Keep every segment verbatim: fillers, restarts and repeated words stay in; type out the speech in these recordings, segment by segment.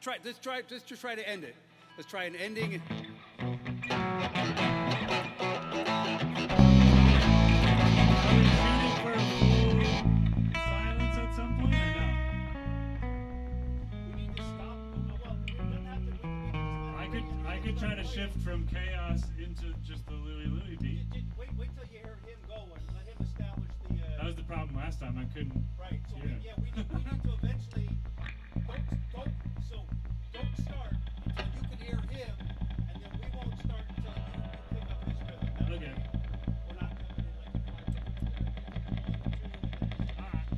try. Let's try. Let's just try to end it. Let's try an ending. Try to shift from chaos into just the Louie Louie beat. Wait, wait till you hear him go and let him establish the. Uh, that was the problem last time. I couldn't. Right. So yeah, we, yeah we, need, we need to eventually don't don't so don't start until you can hear him, and then we won't start until you pick up his rhythm. That okay. Way, we're not coming in like five minutes. All right.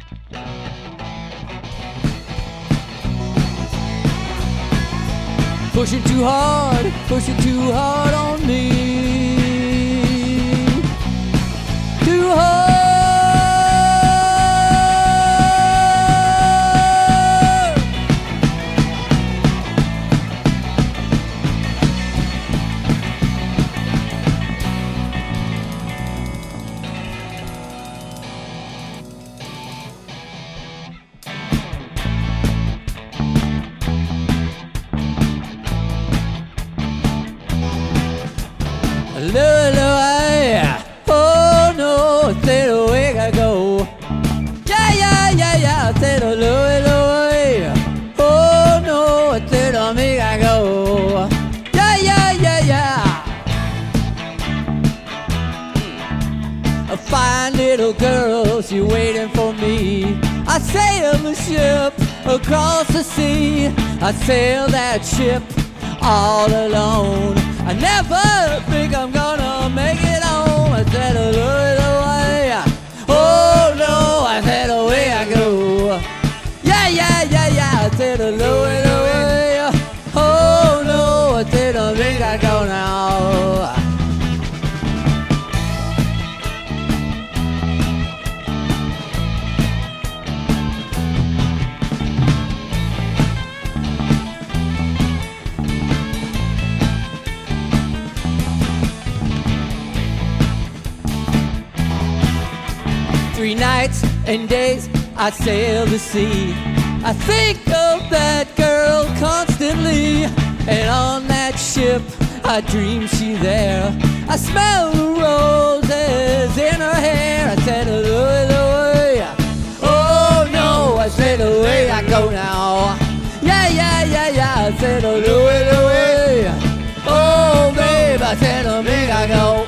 Pushing too hard, pushing too hard on me. Too hard. Louie, oh no, say the way I go. Yeah, yeah, yeah, yeah, say the Louie, Louie. Oh no, say the me I go. Yeah, yeah, yeah, yeah. A fine little girl, she waiting for me. I sail the ship across the sea. I sail that ship all alone. I never think I'm gonna make it home. I said, oh, Louie, Louie. Oh no, I said, away I go. Yeah, yeah, yeah, yeah. I said, oh, Louie, Louie. Oh no, I said, I think I go now. Three nights and days I sail the sea. I think of that girl constantly, and on that ship I dream she's there. I smell the roses in her hair. I said, Louie, Louie. Oh no, I said, away I go now. Yeah, yeah, yeah, yeah. I said, Louie, Louie. Oh babe, I said, oh big I go.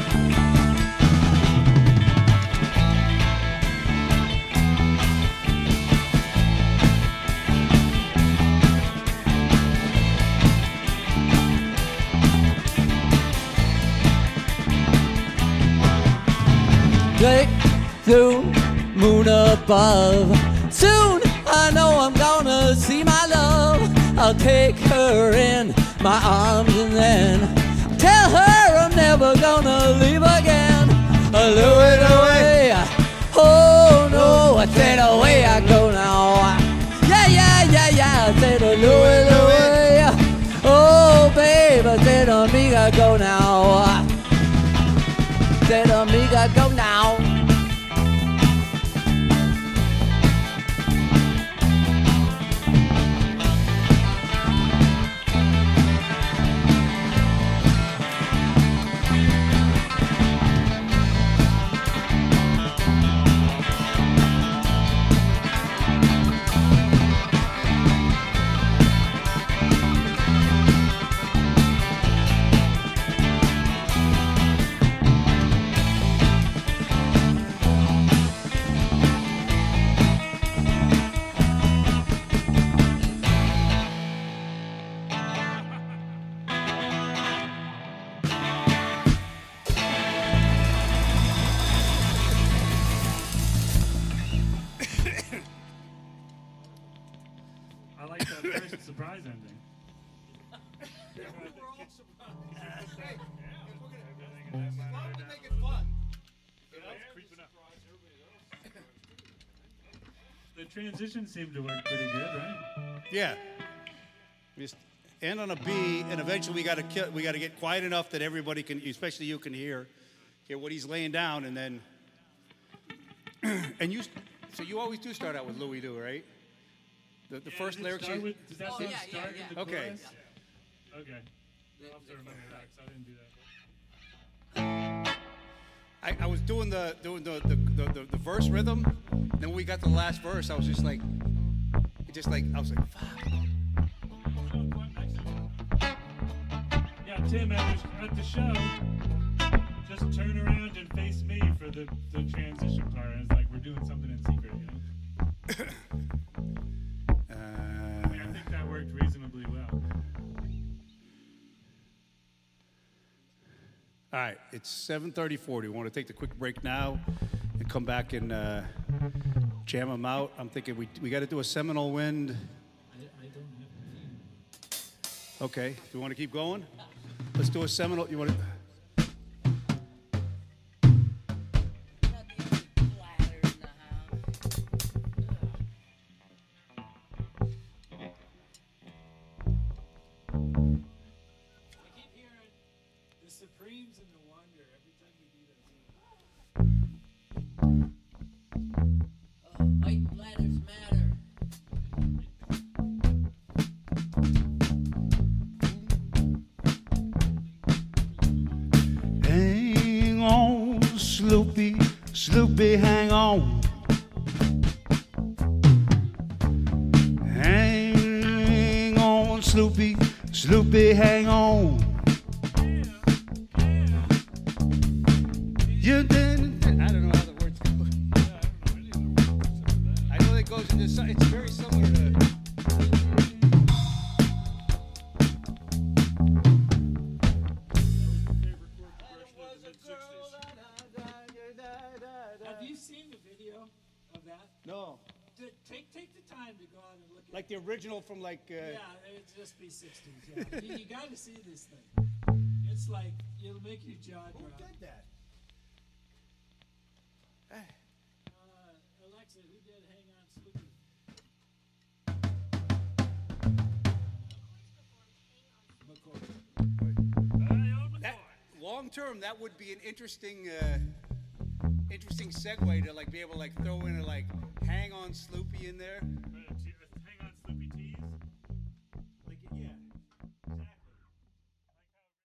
Click through moon above. Soon I know I'm gonna see my love. I'll take her in my arms and then tell her I'm never gonna leave again. Louie, Louie. Oh no, I said away I go now. Yeah, yeah, yeah, yeah. I said Louie, Louie. Oh babe, I said amiga go now. Said amiga go now. Surprise ending. Yeah, we were all surprised. Hey, if we're gonna, as long as we make it fun. You know? The transition seemed to work pretty good, right? Yeah. We just end on a B, and eventually we got to kill. We got to get quiet enough that everybody can, especially you, can hear, hear what he's laying down, and then. And you, so you always do start out with Louie Doo, right? The, the Yeah, first does it lyrics. start you- with- Does that Oh, song yeah, yeah, start yeah. in the Okay. chorus? Okay. The- I'll have to the- remember that 'cause I didn't do that. I, I was doing the doing the the, the, the the verse rhythm. Then when we got to the last verse, I was just like, it just like I was like, fuck. Yeah, Tim, at the, at the show, just turn around and face me for the, the transition part. And it's like we're doing something in secret, you know? I, mean, I Uh, think that worked reasonably well. all right, it's seven thirty-four. Do you want to take the quick break now and come back and uh, jam them out? I'm thinking we we got to do a Seminole Wind. I, I don't have a team. Okay, do you want to keep going? Let's do a Seminole. You want to? The Supremes and the Wonder every time we do that. Uh, white bladders matter. Hang on, Sloopy, Sloopy, hang on. Hang on, Sloopy, Sloopy, hang on. You did. I don't know how the words go. I know it goes into. so- It's very similar to. Have you seen the video of that? No, D- Take take the time to go out and look at like the original from like. Uh, it. Yeah, it'd just be sixties. Yeah. you, you got to see this thing. It's like it'll make your jaw drop. Who did that? Uh, Alexa, who did Hang On Sloopy? McCoy. That long term, that would be an interesting, uh, interesting segue to like be able to like throw in a like hang on Sloopy in there. Uh, Hang on, Sloopy Tees.